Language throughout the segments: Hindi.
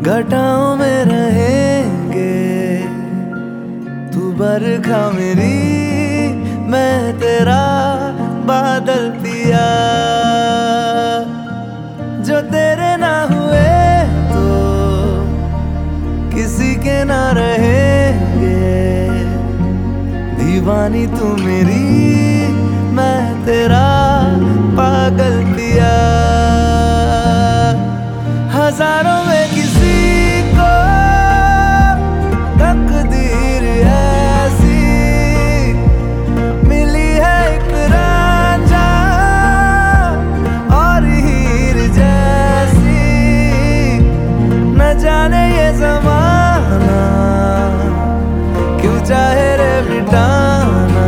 घटाओं में रहेंगे, तू बरखा मेरी, मैं तेरा बादल पिया। जो तेरे ना हुए तो किसी के ना रहेंगे। दीवानी तू मेरी, मैं तेरा पागल पिया। हजारों में किसी को तकदीर ऐसी मिली है, एक रांझा और हीर जैसी। न जाने ये ज़माना क्यों चाहे रे मिटाना।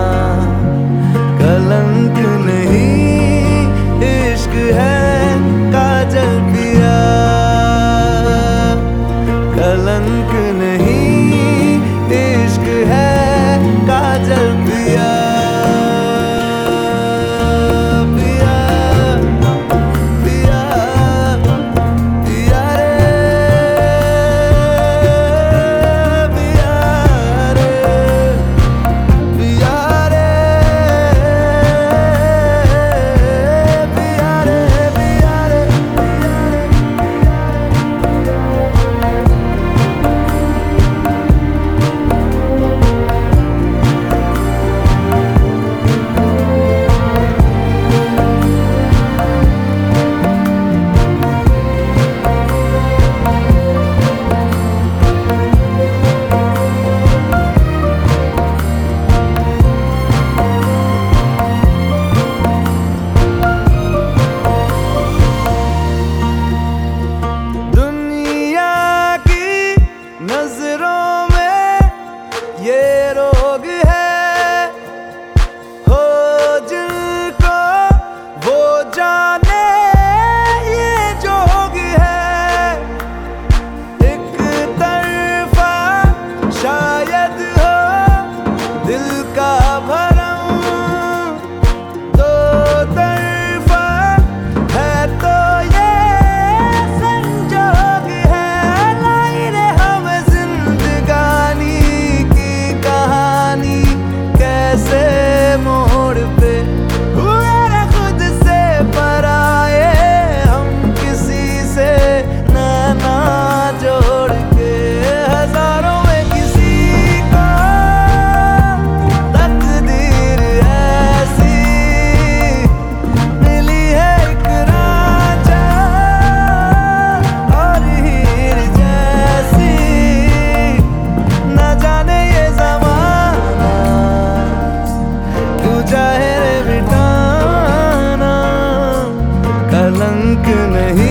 कलंक नहीं इश्क है काजल पिया। कलंक नहीं इश्क है काजल पिया। पिया पिया पिया रे, पिया रे, पिया रे, पिया रे, पिया रे। नजरों में ये रोग है, हो जिनको वो जाने ये जोग है। एक तरफा शायद हो दिल का भरम, दो तरफा है तो ये संजोग है। लाई रे हम जिंदगानी की कहानी, कैसे मोड़ पे हुए रे खुद से पराए। हम किसी से नैना जोड़ के, हजारों में किसी को तकदीर ऐसी मिली है, एक रांझा और हीर जैसी। न जाने ये ज़माना क्यों चाहे रे मिटाना। कलंक नहीं